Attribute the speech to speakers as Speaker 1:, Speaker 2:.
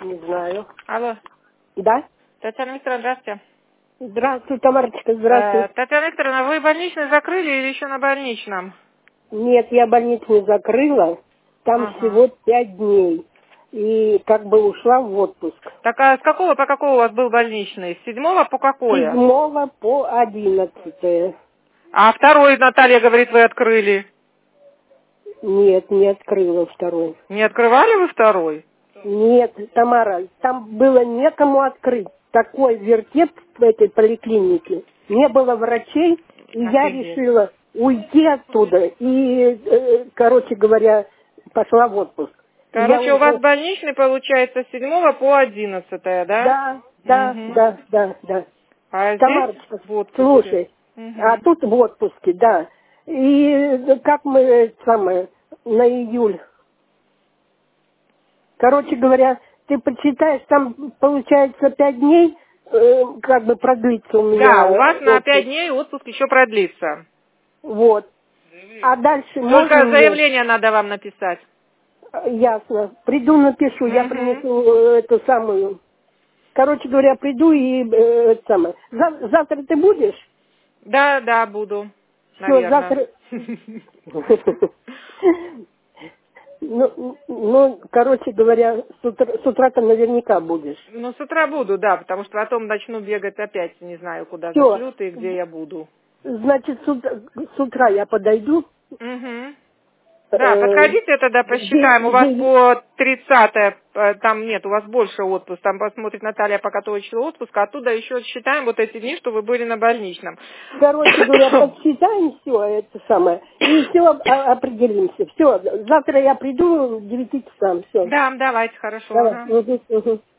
Speaker 1: Не знаю.
Speaker 2: Алло.
Speaker 1: Да?
Speaker 2: Татьяна Викторовна, здравствуйте.
Speaker 1: Здравствуй, Тамарочка, здравствуй.
Speaker 2: Татьяна Викторовна, вы больничный закрыли или еще на больничном?
Speaker 1: Нет, я больницу закрыла. Там
Speaker 2: Ага.
Speaker 1: всего 5 дней. И как бы ушла в отпуск.
Speaker 2: Так а с какого по какого у вас был больничный? С 7 по какое?
Speaker 1: 7 по 11.
Speaker 2: А второй, Наталья говорит, вы открыли.
Speaker 1: Нет, не открыла второй.
Speaker 2: Не открывали вы второй?
Speaker 1: Нет, Тамара, там было некому открыть. Такой вертеп в этой поликлинике. Не было врачей, и я
Speaker 2: Офигеть.
Speaker 1: решила уйти оттуда. И, короче говоря, пошла в отпуск. И я
Speaker 2: Короче, у вас
Speaker 1: уже...
Speaker 2: больничный получается с 7 по 11, да?
Speaker 1: Да.
Speaker 2: Угу. А здесь
Speaker 1: Тамарочка,
Speaker 2: в отпуске.
Speaker 1: слушай, а
Speaker 2: Угу.
Speaker 1: тут в отпуске, да. И как мы на июль. Короче говоря, ты почитаешь, там получается 5 дней, как бы продлится у
Speaker 2: Да, у
Speaker 1: меня
Speaker 2: вас на 5
Speaker 1: отпуск.
Speaker 2: дней отпуск еще продлится.
Speaker 1: Вот. А дальше можно
Speaker 2: Только
Speaker 1: мне?
Speaker 2: заявление надо вам написать.
Speaker 1: Ясно. Приду, напишу, я
Speaker 2: Угу.
Speaker 1: принесу эту самую. Короче говоря, приду и это самое. Завтра ты будешь?
Speaker 2: Да, буду,
Speaker 1: Все,
Speaker 2: наверное.
Speaker 1: завтра... Ну, короче говоря, с утра-то наверняка будешь.
Speaker 2: Ну, с утра буду, да, потому что потом начну бегать опять, не знаю, куда
Speaker 1: Все,
Speaker 2: зашлют и где я буду.
Speaker 1: значит, с утра я подойду.
Speaker 2: Угу. Да, подходите тогда, посчитаем. У вас
Speaker 1: Где...
Speaker 2: по 30 там нет, у вас больше отпуск. Там посмотрит Наталья, по какого числа отпуска. Оттуда еще считаем вот эти дни, что вы были на больничном.
Speaker 1: Короче говоря, подсчитаем все это самое. И все определимся. Все, завтра я приду к 9 часам. Все.
Speaker 2: Да, давайте, хорошо.
Speaker 1: Давай.
Speaker 2: Ага.
Speaker 1: Угу.